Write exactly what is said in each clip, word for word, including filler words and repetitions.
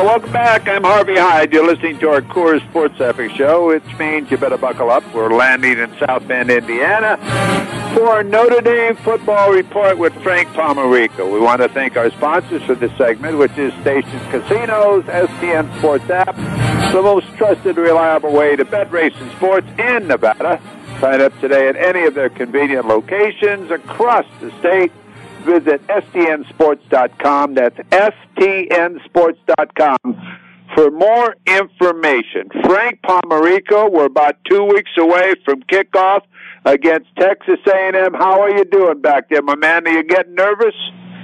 Well, welcome back. I'm Harvey Hyde. You're listening to our Coors Sports Epic Show, which means you better buckle up. We're landing in South Bend, Indiana, for our Notre Dame football report with Frank Pomarico. We want to thank our sponsors for this segment, which is Station Casinos, S T N Sports app, the most trusted, reliable way to bet racing sports in Nevada. Sign up today at any of their convenient locations across the state. Visit S T N sports dot com. That's S T N sports dot com for more information. Frank Pomarico, we're about two weeks away from kickoff against Texas A and M. How are you doing back there, my man? Are you getting nervous?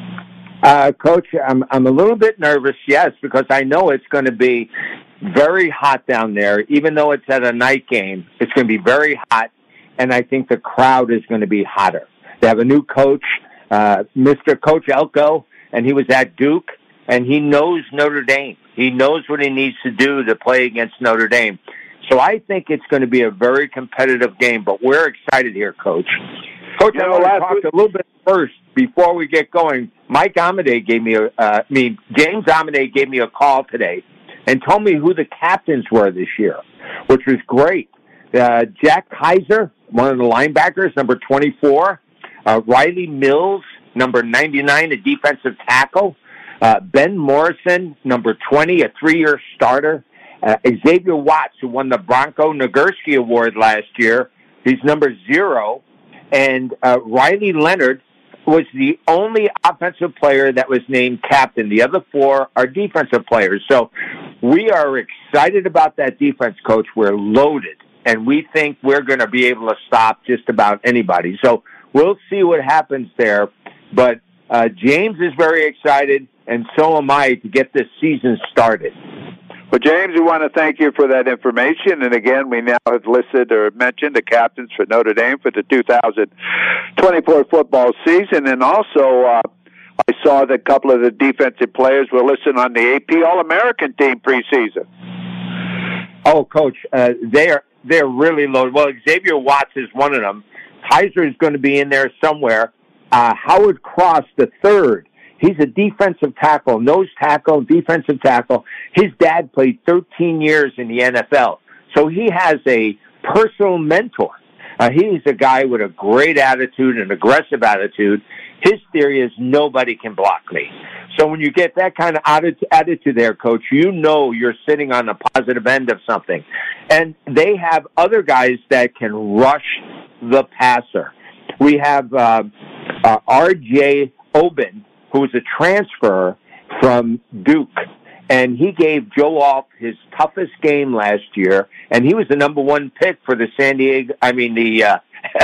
Uh, Coach, I'm I'm a little bit nervous, yes, because I know it's going to be very hot down there. Even though it's at a night game, it's going to be very hot, and I think the crowd is going to be hotter. They have a new coach. Uh, Mister Coach Elko, and he was at Duke, and he knows Notre Dame. He knows what he needs to do to play against Notre Dame. So I think it's going to be a very competitive game, but we're excited here, Coach. Coach, you I want to talk week- a little bit first before we get going. Mike Amade gave me a, uh, I mean, James Amade gave me a call today and told me who the captains were this year, which was great. Uh, Jack Kaiser, one of the linebackers, number twenty-four. Uh, Riley Mills, number ninety-nine, a defensive tackle. Uh, Ben Morrison, number twenty, a three-year starter. Uh, Xavier Watts, who won the Bronco Nagurski Award last year, he's number zero. And uh, Riley Leonard was the only offensive player that was named captain. The other four are defensive players. So we are excited about that defense, Coach. We're loaded, and we think we're going to be able to stop just about anybody. So we'll see what happens there, but uh, James is very excited, and so am I, to get this season started. Well, James, we want to thank you for that information. And again, we now have listed or mentioned the captains for Notre Dame for the two thousand twenty-four football season. And also, uh, I saw that a couple of the defensive players were listed on the A P All-American team preseason. Oh, Coach, uh, they are, they're really loaded. Well, Xavier Watts is one of them. Kaiser is going to be in there somewhere. Uh, Howard Cross, the third. He's a defensive tackle, nose tackle, defensive tackle. His dad played thirteen years in the N F L. So he has a personal mentor. Uh, he's a guy with a great attitude, an aggressive attitude. His theory is nobody can block me. So when you get that kind of attitude there, Coach, you know you're sitting on the positive end of something. And they have other guys that can rush the passer. We have uh, uh, R J Oben, who's a transfer from Duke, and he gave Joe Alt his toughest game last year, and he was the number one pick for the San Diego, I mean the, uh,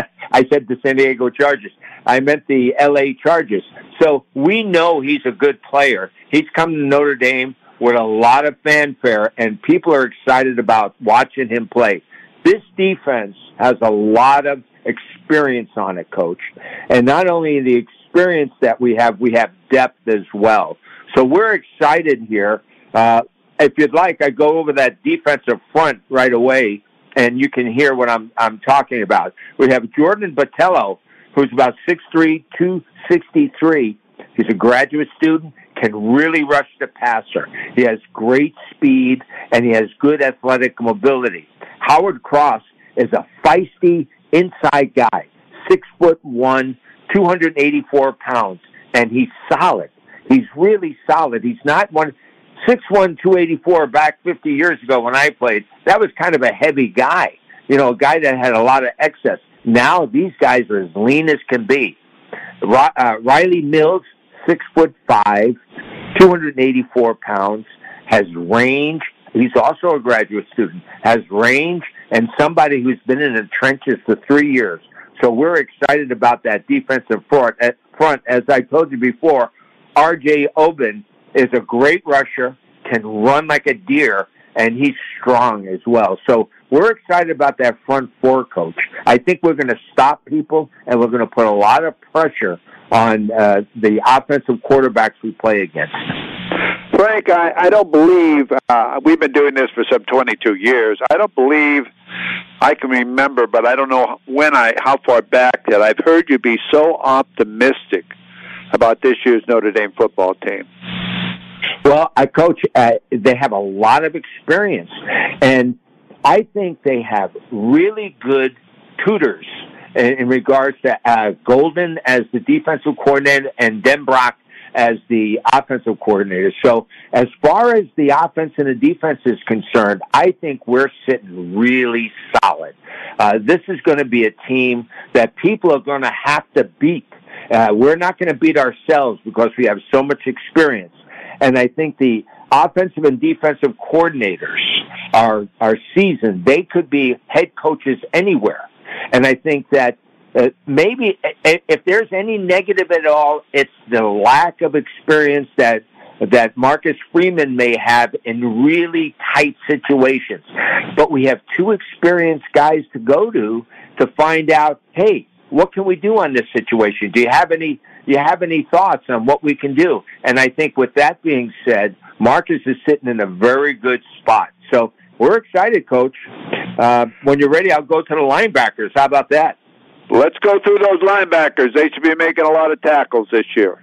I said the San Diego Chargers. I meant the L A Chargers. So we know he's a good player. He's come to Notre Dame with a lot of fanfare, and people are excited about watching him play. This defense has a lot of experience on it, Coach. And not only the experience that we have, we have depth as well. So we're excited here. Uh, if you'd like, I go over that defensive front right away, and you can hear what I'm I'm talking about. We have Jordan Botello, who's about six three, two sixty-three. He's a graduate student, can really rush the passer. He has great speed, and he has good athletic mobility. Howard Cross is a feisty inside guy, six foot one, two hundred eighty-four pounds, and he's solid. He's really solid. He's not one six one, two eighty-four back fifty years ago when I played. That was kind of a heavy guy, you know, a guy that had a lot of excess. Now these guys are as lean as can be. Uh, Riley Mills, six foot five, two hundred eighty-four pounds, has range. He's also a graduate student, has range, and somebody who's been in the trenches for three years. So we're excited about that defensive front. front. As I told you before, R J Oben is a great rusher, can run like a deer, and he's strong as well. So we're excited about that front four, Coach. I think we're going to stop people, and we're going to put a lot of pressure on uh, the offensive quarterbacks we play against. Frank, I, I don't believe, uh, we've been doing this for some twenty-two years. I don't believe I can remember, but I don't know when I, how far back that I've heard you be so optimistic about this year's Notre Dame football team. Well, I coach, uh, they have a lot of experience, and I think they have really good tutors in, in regards to uh, Golden as the defensive coordinator and Denbrock as the offensive coordinator. So as far as the offense and the defense is concerned, I think we're sitting really solid. Uh, this is going to be a team that people are going to have to beat. Uh, we're not going to beat ourselves because we have so much experience. And I think the offensive and defensive coordinators are, are seasoned. They could be head coaches anywhere. And I think that Uh, maybe if there's any negative at all, it's the lack of experience that that Marcus Freeman may have in really tight situations. But we have two experienced guys to go to to find out, hey, what can we do on this situation? Do you have any do you have any thoughts on what we can do? And I think with that being said, Marcus is sitting in a very good spot. So we're excited, Coach. Uh, when you're ready, I'll go to the linebackers. How about that? Let's go through those linebackers. They should be making a lot of tackles this year.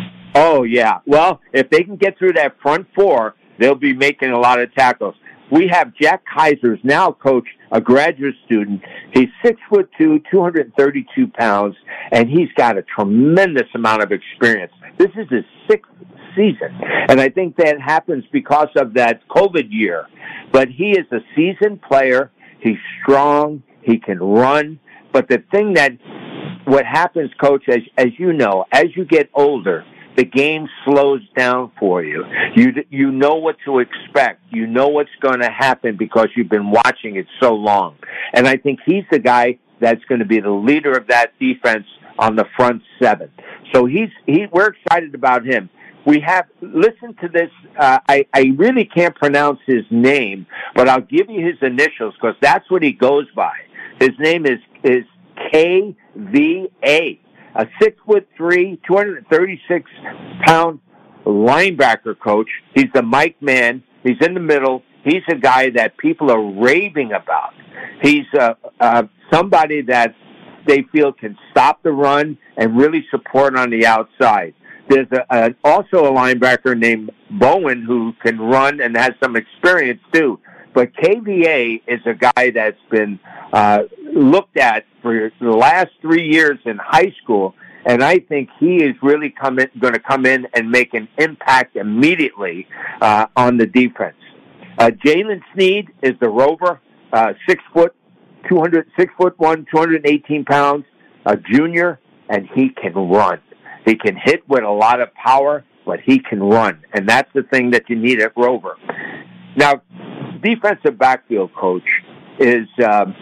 Oh, yeah. Well, if they can get through that front four, they'll be making a lot of tackles. We have Jack Keisers now, Coach, a graduate student. He's six foot two, two hundred thirty-two pounds, and he's got a tremendous amount of experience. This is his sixth season, and I think that happens because of that COVID year. But he is a seasoned player. He's strong. He can run. But the thing that, what happens, Coach, as as you know, as you get older, the game slows down for you. You you know what to expect. You know what's going to happen because you've been watching it so long. And I think he's the guy that's going to be the leader of that defense on the front seven. So he's he. We're excited about him. We have, listen to this, uh, I, I really can't pronounce his name, but I'll give you his initials because that's what he goes by. His name is, is K V A, a six foot three, two hundred thirty-six pound linebacker, Coach. He's the Mike man. He's in the middle. He's a guy that people are raving about. He's uh, uh, somebody that they feel can stop the run and really support on the outside. There's a, a, also a linebacker named Bowen who can run and has some experience too. But K V A is a guy that's been uh, looked at for the last three years in high school, and I think he is really coming, going to come in and make an impact immediately uh, on the defense. Uh, Jalen Sneed is the rover, uh, six foot, two hundred, six foot one, two hundred eighteen pounds, a junior, and he can run. He can hit with a lot of power, but he can run, and that's the thing that you need at rover. Now, defensive backfield, Coach, is um,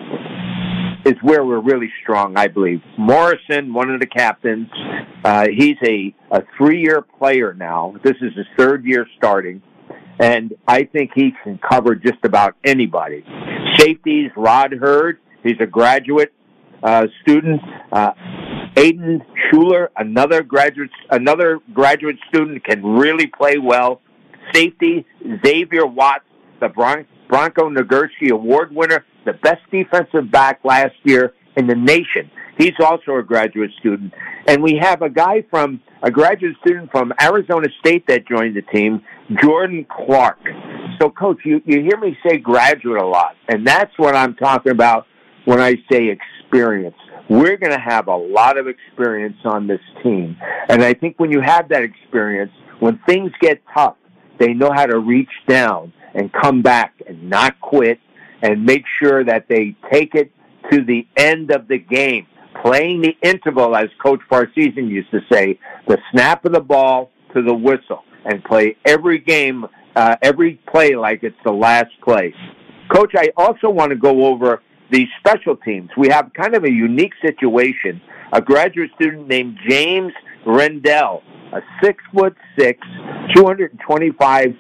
is where we're really strong, I believe. Morrison, one of the captains, uh, he's a, a three-year player now. This is his third year starting, and I think he can cover just about anybody. Safeties, Rod Hurd, he's a graduate uh, student. Uh, Aiden Schuler, another graduate, another graduate student, can really play well. Safety, Xavier Watts, the Bron- Bronco Nagurski Award winner, the best defensive back last year in the nation. He's also a graduate student. And we have a guy from, a graduate student from Arizona State that joined the team, Jordan Clark. So, Coach, you, you hear me say graduate a lot, and that's what I'm talking about when I say experience. We're going to have a lot of experience on this team. And I think when you have that experience, when things get tough, they know how to reach down and come back and not quit and make sure that they take it to the end of the game. Playing the interval, as Coach Parsezan used to say, the snap of the ball to the whistle, and play every game, uh, every play like it's the last play. Coach, I also want to go over the special teams. We have kind of a unique situation. A graduate student named James Rendell, a six foot six, two hundred twenty-five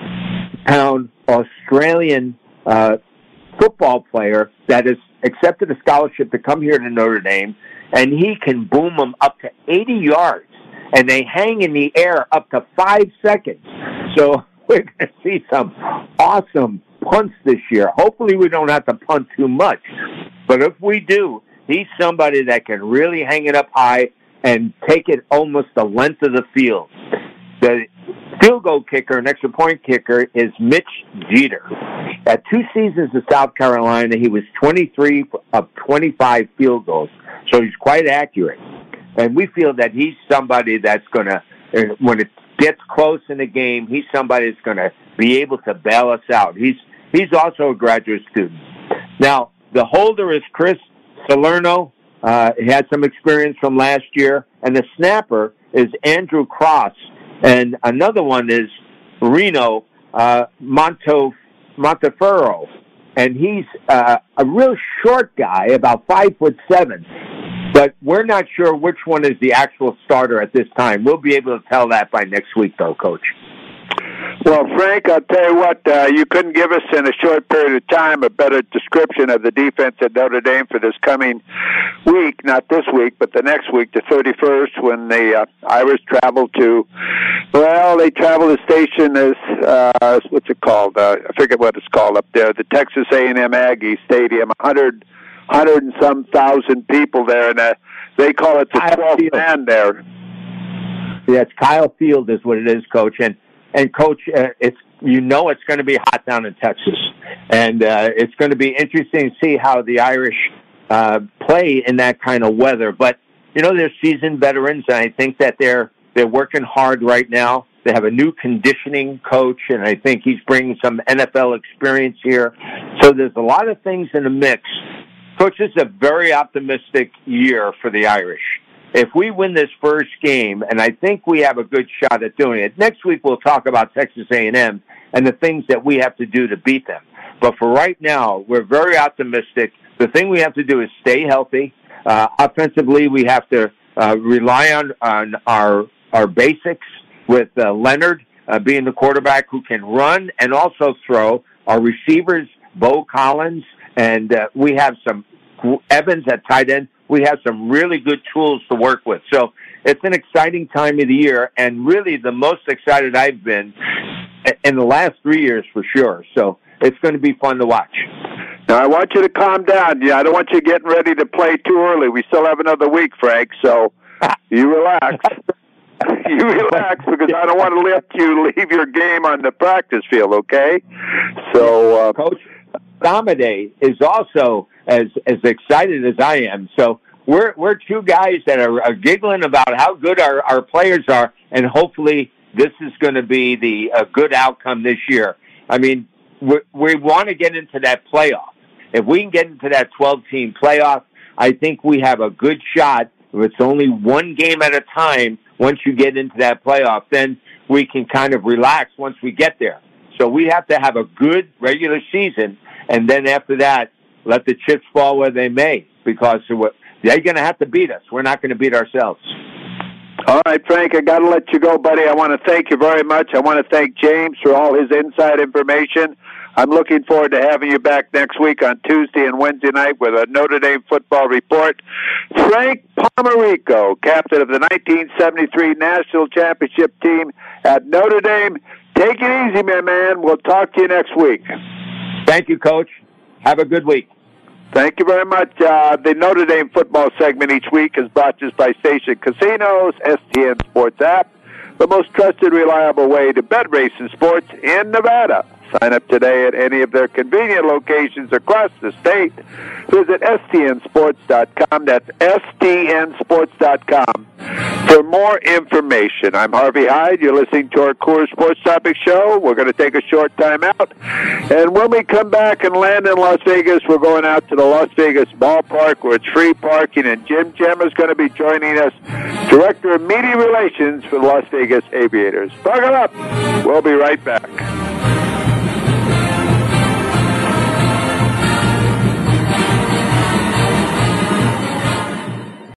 pound Australian uh, football player that has accepted a scholarship to come here to Notre Dame, and he can boom them up to eighty yards, and they hang in the air up to five seconds. So we're going to see some awesome punts this year. Hopefully we don't have to punt too much. But if we do, he's somebody that can really hang it up high and take it almost the length of the field. The field goal kicker and extra point kicker is Mitch Jeter. At two seasons in South Carolina, he was twenty-three of twenty-five field goals, so he's quite accurate. And we feel that he's somebody that's going to, when it gets close in the game, he's somebody that's going to be able to bail us out. He's he's also a graduate student. Now, the holder is Chris Salerno. Uh, he had some experience from last year. And the snapper is Andrew Cross. And another one is Reno uh, Monto, Monteferro. And he's uh, a real short guy, about five foot seven. But we're not sure which one is the actual starter at this time. We'll be able to tell that by next week, though, Coach. Well, Frank, I'll tell you what, uh, you couldn't give us in a short period of time a better description of the defense at Notre Dame for this coming week, not this week, but the next week, the thirty-first, when the uh, Irish travel to, well, they travel to station as, uh, what's it called? Uh, I forget what it's called up there, the Texas A and M Aggie Stadium, one hundred, one hundred and some thousand people there, and uh, they call it the twelfth man there. Yeah, it's Kyle Field is what it is, Coach, and And, Coach, uh, it's you know it's going to be hot down in Texas. And uh, it's going to be interesting to see how the Irish uh, play in that kind of weather. But, you know, they're seasoned veterans, and I think that they're they're working hard right now. They have a new conditioning coach, and I think he's bringing some N F L experience here. So there's a lot of things in the mix. Coach, this is a very optimistic year for the Irish. If we win this first game, and I think we have a good shot at doing it, next week we'll talk about Texas A and M and the things that we have to do to beat them. But for right now, we're very optimistic. The thing we have to do is stay healthy. Uh, offensively, we have to uh, rely on, on our our basics with uh, Leonard uh, being the quarterback who can run and also throw. Our receivers, Bo Collins, and uh, we have some Evans at tight end. We have some really good tools to work with. So it's an exciting time of the year, and really the most excited I've been in the last three years for sure. So it's going to be fun to watch. Now, I want you to calm down. Yeah, I don't want you getting ready to play too early. We still have another week, Frank, so you relax. You relax, because I don't want to let you leave your game on the practice field, okay? So, uh, Coach Domade is also as as excited as I am. So we're we're two guys that are, are giggling about how good our, our players are, and hopefully this is going to be the a good outcome this year. I mean, we, we want to get into that playoff. If we can get into that twelve-team playoff, I think we have a good shot. If it's only one game at a time, once you get into that playoff, then we can kind of relax once we get there. So we have to have a good regular season, and then after that, let the chips fall where they may, because they're going to have to beat us. We're not going to beat ourselves. All right, Frank, I got to let you go, buddy. I want to thank you very much. I want to thank James for all his inside information. I'm looking forward to having you back next week on Tuesday and Wednesday night with a Notre Dame football report. Frank Pomarico, captain of the nineteen seventy-three National Championship team at Notre Dame. Take it easy, my man. We'll talk to you next week. Thank you, Coach. Have a good week. Thank you very much. Uh, the Notre Dame football segment each week is brought to us by Station Casinos, S T N Sports app, the most trusted, reliable way to bet racing sports in Nevada. Sign up today at any of their convenient locations across the state. Visit S T N sports dot com. That's S T N sports dot com for more information. I'm Harvey Hyde. You're listening to our Coors Sports Topic Show. We're going to take a short time out. And when we come back and land in Las Vegas, we're going out to the Las Vegas ballpark where it's free parking. And Jim Gemma is going to be joining us, Director of Media Relations for the Las Vegas Aviators. Buckle up. We'll be right back.